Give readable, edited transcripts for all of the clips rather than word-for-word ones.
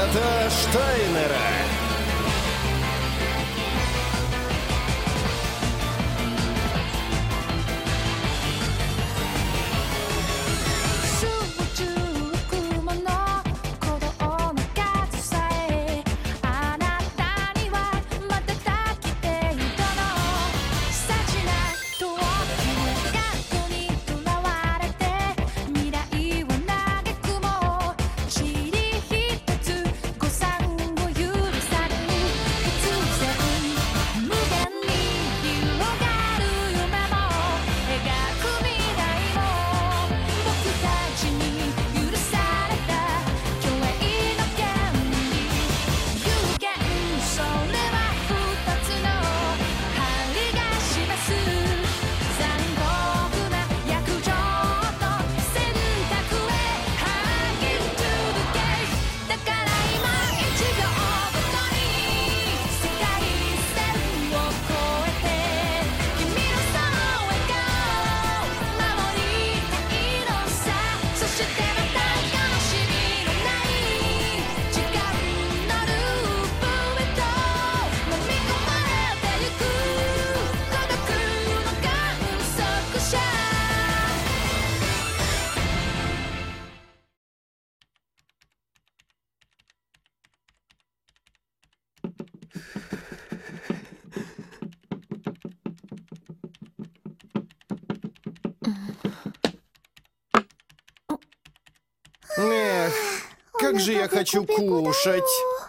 Брата Штайнера. Эх, как же я хочу кушать.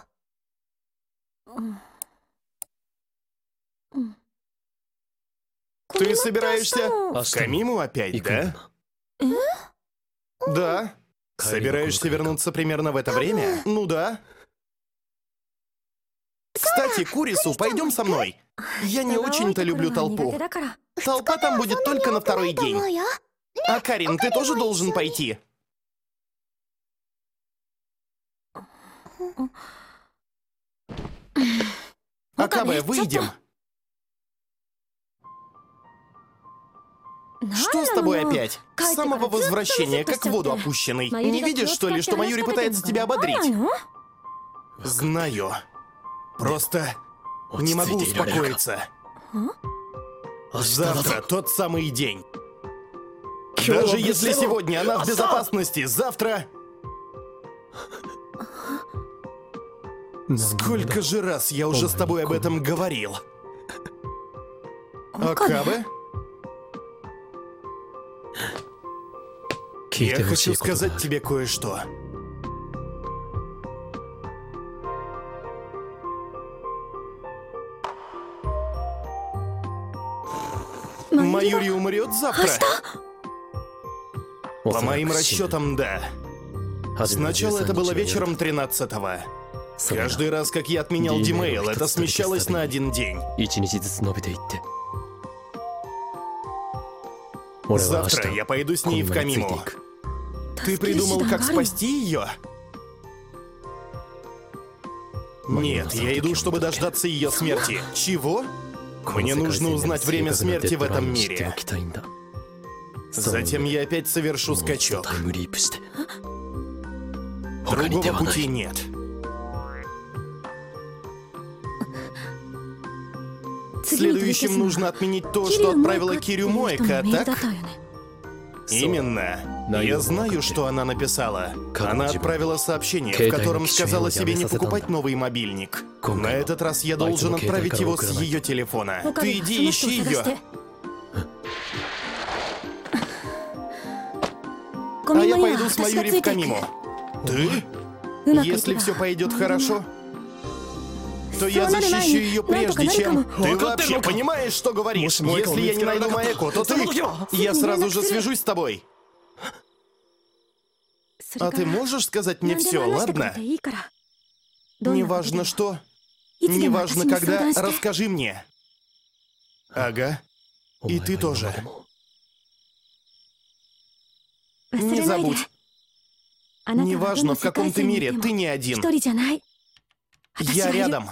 Ты собираешься в Камиму опять, да? Да. Собираешься вернуться примерно в это время? Ну да. Кстати, Курису, пойдем со мной. Я не очень-то люблю толпу. Толпа там будет только на второй день. А Карин, ты тоже должен пойти. Акабе, выйдем. Что с тобой опять? С самого возвращения, как в воду опущенный. Не видишь, что ли, что Майюри пытается тебя ободрить? Знаю. Просто не могу успокоиться. Завтра тот самый день. Даже если сегодня она в безопасности, завтра... Сколько же раз я уже с тобой об этом говорил? Акабе? Я хочу сказать тебе кое-что. Майюри умрет завтра? По моим расчетам, да. Сначала это было вечером 13-го. Каждый раз, как я отменял Димейл, это смещалось на один день. Завтра я пойду с ней в Камиму. Ты придумал, как спасти ее? Нет, я иду, чтобы дождаться ее смерти. Чего? Мне нужно узнать время смерти в этом мире. Затем я опять совершу скачок. Другого пути нет. Следующим нужно отменить то, что отправила Кирю Моэка, так? Именно. Я знаю, что она написала. Она отправила сообщение, в котором сказала себе не покупать новый мобильник. На этот раз я должен отправить его с ее телефона. Ты иди ищи ее. А я пойду с Майюри в Камиму. Ты? Если все пойдет хорошо, то я защищу ее прежде, чем... Ты вообще понимаешь, что говоришь? Если я не найду Маэко, то ты... Я сразу же свяжусь с тобой. А ты можешь сказать мне все, ладно? Неважно что, неважно когда, расскажи мне. Ага. И ты тоже. Не забудь. Неважно, в каком ты мире, ты не один. Я рядом.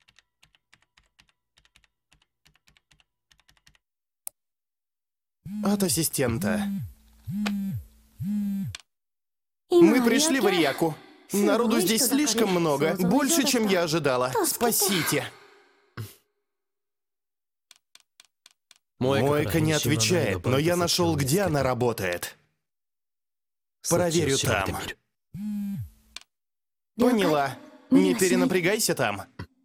От ассистента. Мы пришли в Ариаку. Народу здесь слишком много. Больше, чем я ожидала. Спасите. Моэка не отвечает, но я нашел, где она работает. Проверю там. Поняла. Не перенапрягайся там.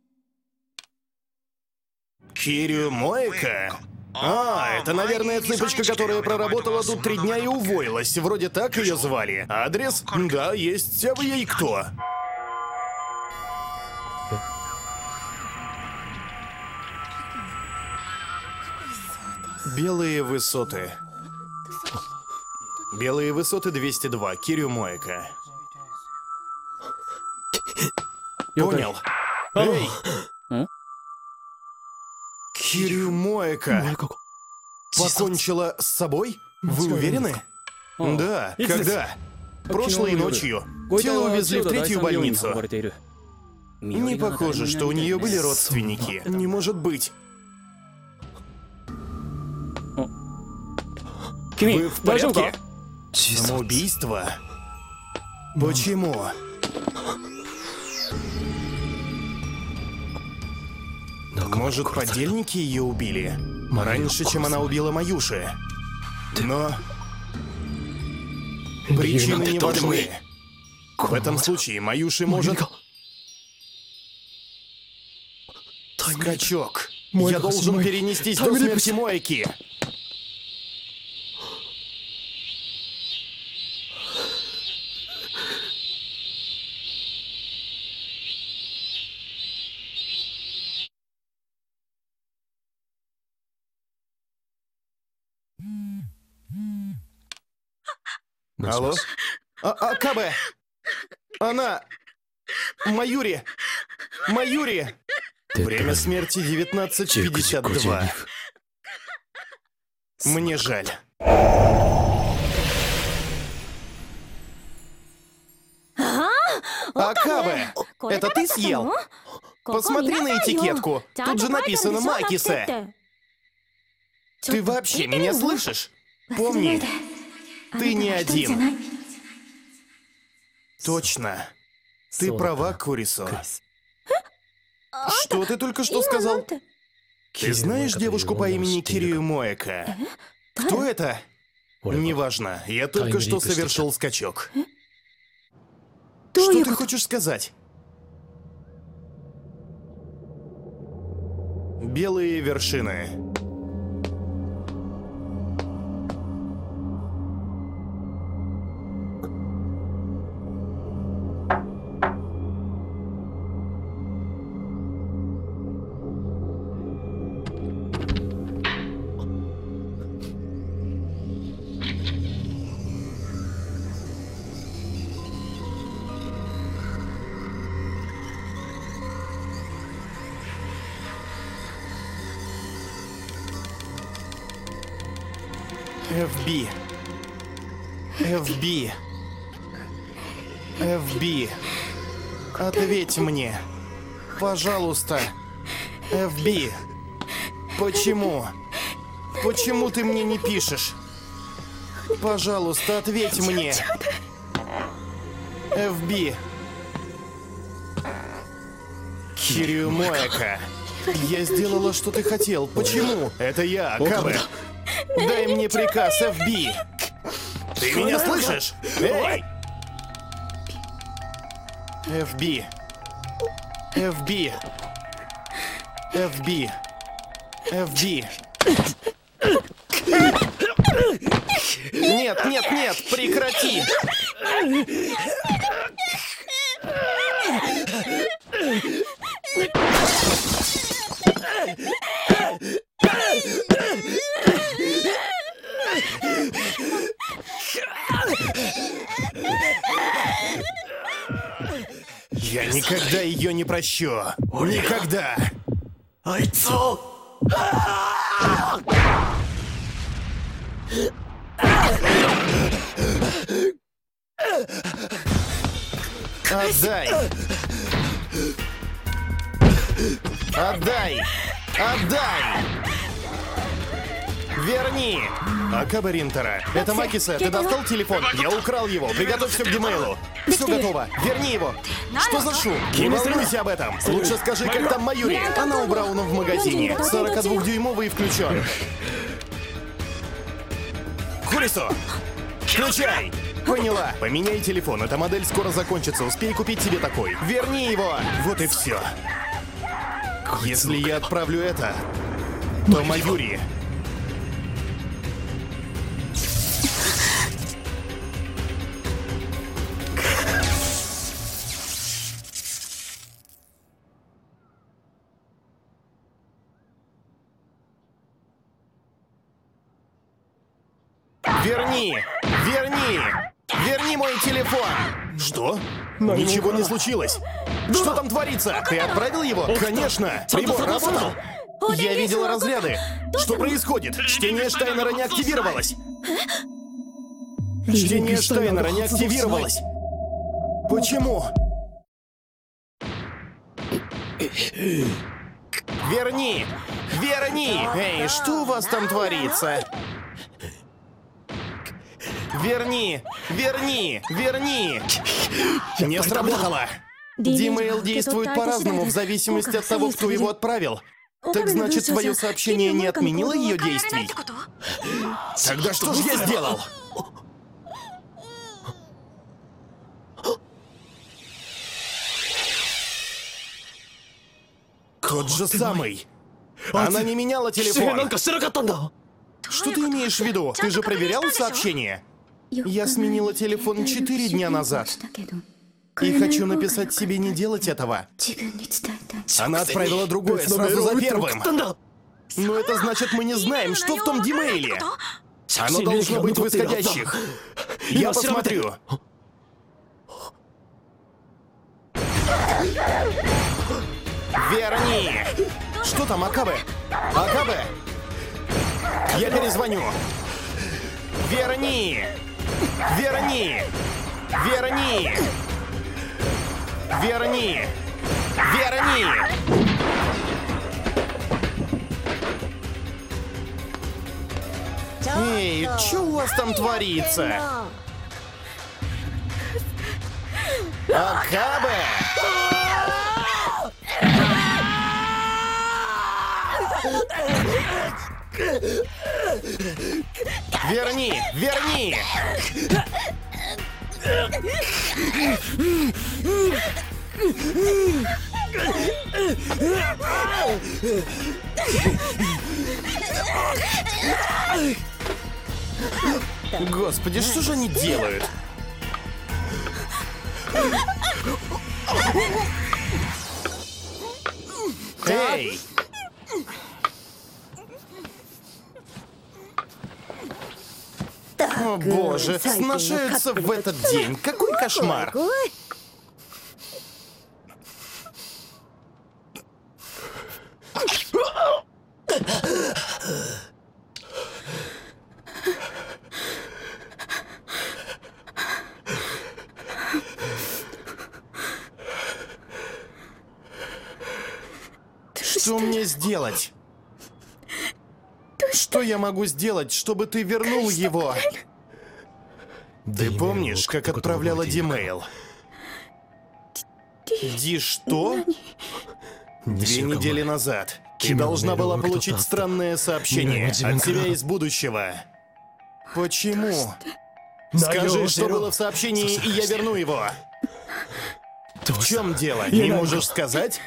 Кирю Моэка? Это, наверное, цыпочка, которая проработала тут 3 дня и уволилась. Вроде так ее звали. Адрес? Да, есть. А вы ей кто? Белые высоты. Белые высоты 202. Кирю Моэка. Понял. Эй! Кирю Моэка покончила с собой? Вы уверены? Да, когда? Прошлой ночью. Тело увезли в 3-ю больницу. Не похоже, что у нее были родственники. Не может быть. Вы в порядке? Самоубийство? Почему? Может, подельники ее убили? Раньше, чем она убила Маюши. Но... причины не важны. В этом случае Маюши может... Скачок. Я должен перенестись до смерти Моэки. Алло? Акабе! Она... Маюри! Маюри! Время смерти 19:52. Мне жаль. Акабе! Это ты съел? Посмотри на этикетку. Тут же написано Макисе. Ты вообще меня слышишь? Помни, ты не один. Точно. Ты права, Курисо. Что ты только что сказал? Ты знаешь девушку по имени Кирю Моэка? Кто это? Неважно, я только что совершил скачок. Что ты хочешь сказать? Белые вершины. FB. FB. FB. Ответь мне. Пожалуйста. FB. Почему? Почему ты мне не пишешь? Пожалуйста, ответь мне. FB. Кирю Моэка. Я сделала, что ты хотел. Почему? Это я, Акабе. Дай мне приказ, FB. Ты меня слышишь? Эй! FB. FB. FB. FB. Нет, нет, нет, прекрати! Я никогда ее не прощу. Никогда. Отдай. Отдай. Отдай. Верни. Акаба Ринтера. Это Макиса, ты достал телефон? Я украл его. Приготовь все к Димейлу. Все готово. Верни его. Что за шум? Не волнуйся об этом. Лучше скажи, как там Майюри. Она у Брауна в магазине. 42-дюймовый включен. Курисо! Включай! Поняла. Поменяй телефон. Эта модель скоро закончится. Успей купить себе такой. Верни его. Вот и все. Если я отправлю это, то Майюри... Верни! Верни! Верни мой телефон! Что? Ничего не случилось. Что там творится? Ты отправил его? Конечно! Прибор работал! Я видел разряды. Что происходит? Чтение Штайнера не активировалось. Чтение Штайнера не активировалось. Почему? Верни! Верни! Эй, что у вас там творится? Верни! Верни! Верни! Не сработало! Димейл действует по-разному в зависимости от того, кто его отправил. Так значит, твое сообщение не отменило ее действий? Тогда что же я сделал? Тот же самый. Она не меняла телефон. Что ты имеешь в виду? Ты же проверял сообщение? Я сменила телефон 4 дня назад. И хочу написать себе не делать этого. Она отправила другое сразу за первым. Но это значит, мы не знаем, что в том Димейле. Оно должно быть в исходящих. Я посмотрю. Верни! Что там, Акабе? Акабе? Я перезвоню. Верни! Верни! Верни! Верни! Верни! Эй, что у вас там творится? Акабе! Верни! Верни! Господи, что же они делают? Эй! О боже, сношаются в этот день. Какой кошмар! Что мне сделать? Что я могу сделать, чтобы ты вернул его? Ты помнишь, как отправляла Димейл? Ди что? 2 недели назад. Ты должна была получить странное сообщение от тебя из будущего. Почему? Скажи, что было в сообщении, и я верну его. В чем дело? Не можешь сказать?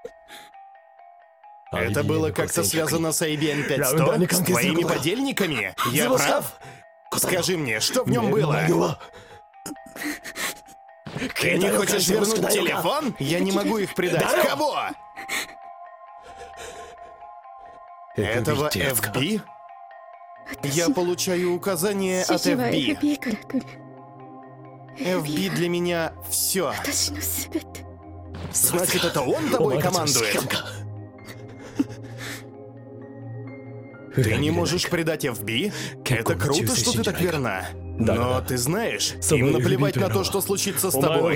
Это было как-то связано с IBM 5100? С твоими подельниками? Я прав? Скажи мне, что в нем было? Ты не хочешь вернуть телефон? Я не могу их предать. Кого? Этого FB? Я получаю указания от FB. FB для меня все. Значит, это он тобой командует? Ты не можешь предать FB? Это круто, что ты так верна. Но ты знаешь, им наплевать на то, что случится с тобой.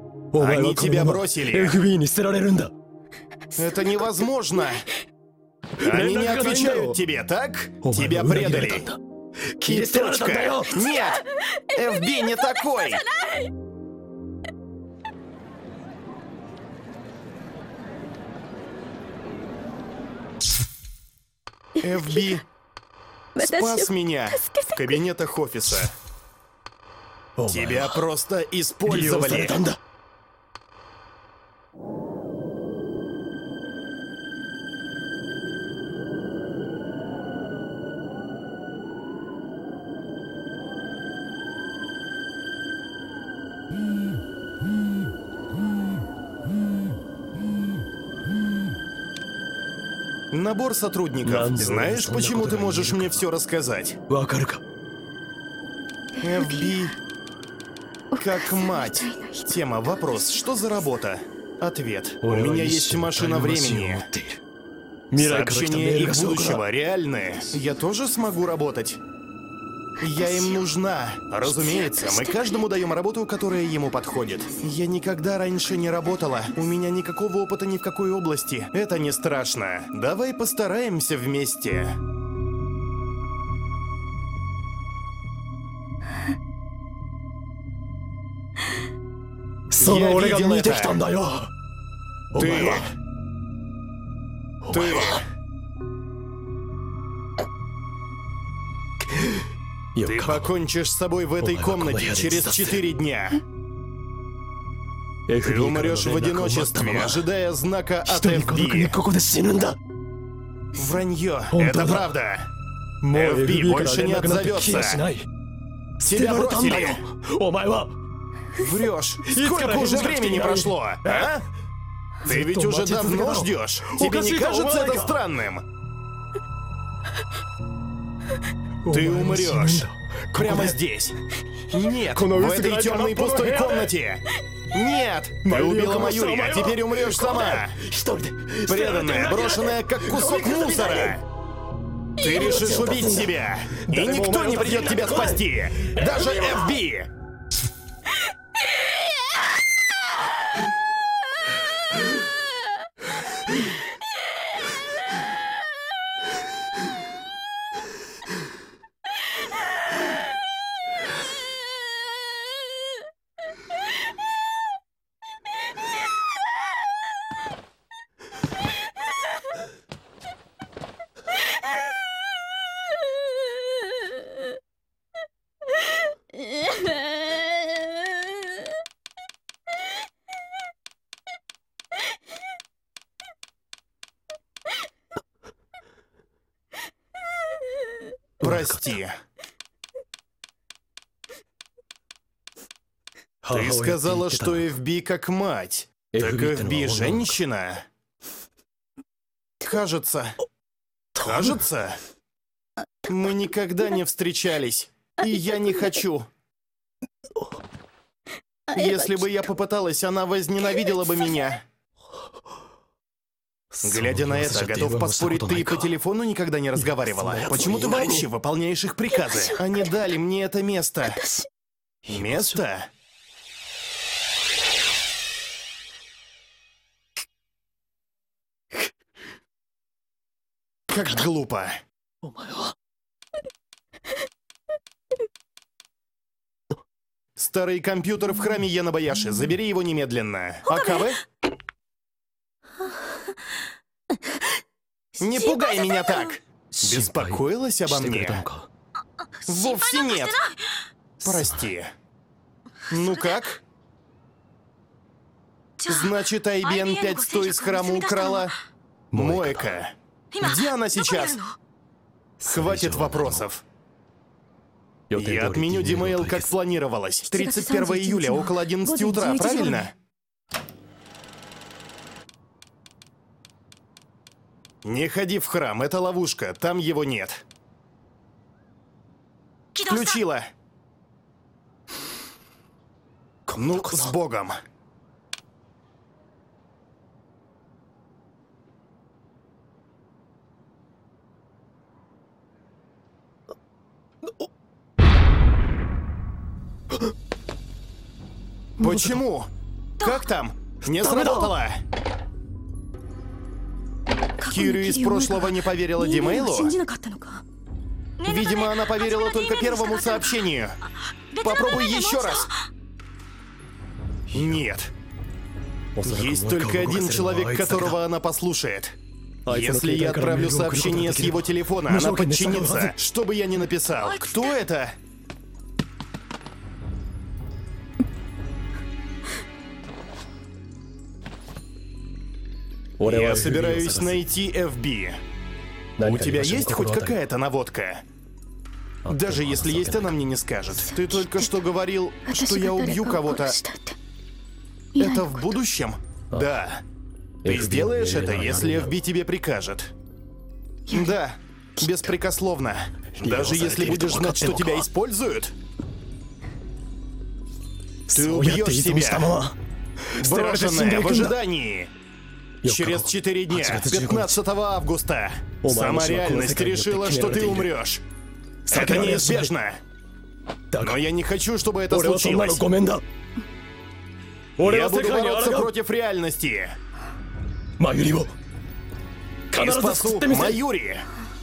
Они тебя бросили. Это невозможно. Они не отвечают тебе, так? Тебя предали. И точка. Нет! FB не такой! FB спас меня в кабинетах офиса. Тебя просто использовали. Набор сотрудников. Знаешь, почему ты можешь мне все рассказать? FB как мать. Тема, вопрос. Что за работа? Ответ. У меня есть машина времени. Сообщения их будущего реальные. Я тоже смогу работать? Я им нужна. Разумеется, мы каждому даем работу, которая ему подходит. Я никогда раньше не работала. У меня никакого опыта ни в какой области. Это не страшно. Давай постараемся вместе. Я видел это. Ты покончишь с собой в этой комнате через 4 дня. Ты умрешь в одиночестве, ожидая знака от FB. Вранье, это правда. FB больше не отзовется. Тебя бросили. Врешь. Сколько уже времени прошло, а? Ты ведь уже давно ждешь. Тебе не кажется это странным? Ты умрешь. Прямо здесь. Нет, в этой темной пустой комнате. Нет! Ты убила Майюри, а теперь умрешь сама. Преданная, брошенная как кусок мусора. Ты решишь убить себя. И никто не придет тебя спасти. Даже FB. Прости. Ты сказала, что FB как мать. Так FB женщина? Кажется. Кажется? Мы никогда не встречались. И я не хочу. Если бы я попыталась, она возненавидела бы меня. Глядя на это, готов поспорить, ты по телефону никогда не разговаривала. Почему ты вообще выполняешь их приказы? Они дали мне это место. Место? Как глупо. Старый компьютер в храме Янабаяши. Забери его немедленно. Акаве? Не пугай меня так! Беспокоилась обо мне? Вовсе нет. Прости. Ну как? Значит, IBN-500 из храма украла Моэка. Где она сейчас? Хватит вопросов. Я отменю Димейл, как планировалось. 31 июля, около 11 утра, правильно? Не ходи в храм, это ловушка, там его нет. Включила. Ну, с Богом. Почему? Как там? Не сработало. Кирю из прошлого не поверила Димейлу? Видимо, она поверила только первому сообщению. Попробуй еще раз. Нет. Есть только один человек, которого она послушает. Если я отправлю сообщение с его телефона, она подчинится, что бы я ни написал. Кто это? Я собираюсь найти FB. У тебя есть хоть какая-то наводка? Даже если есть, она мне не скажет. Ты только что говорил, что я убью кого-то. Это в будущем? Да. Ты сделаешь это, если FB тебе прикажет? Да, беспрекословно. Даже если будешь знать, что тебя используют? Ты убьешь себя. Брошенная в ожидании. Через 4 дня, 15 августа, сама реальность решила, что ты умрешь. Это неизбежно. Но я не хочу, чтобы это случилось. Я буду бороться против реальности. И спасу Майюри.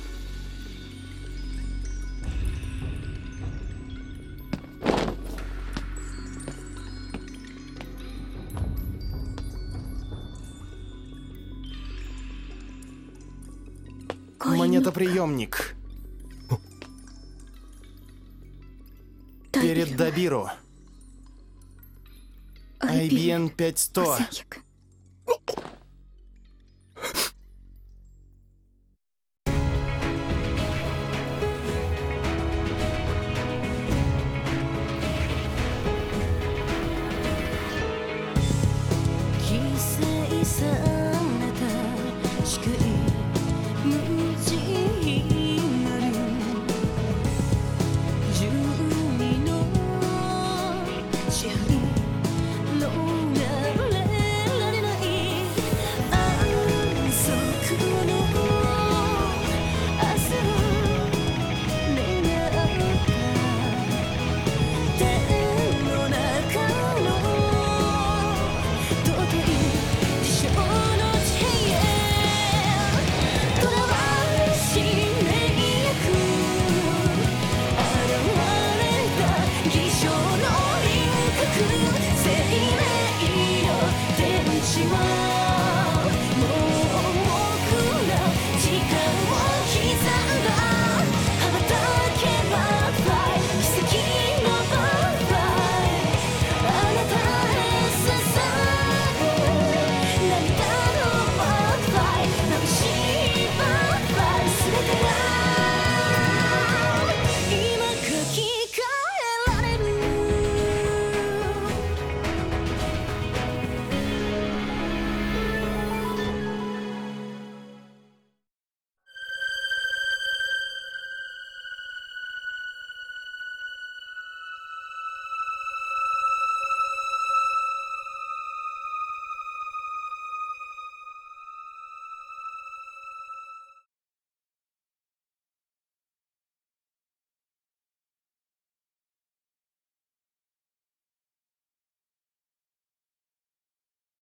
Монетоприемник. Перед Дабиру. IBN 5100.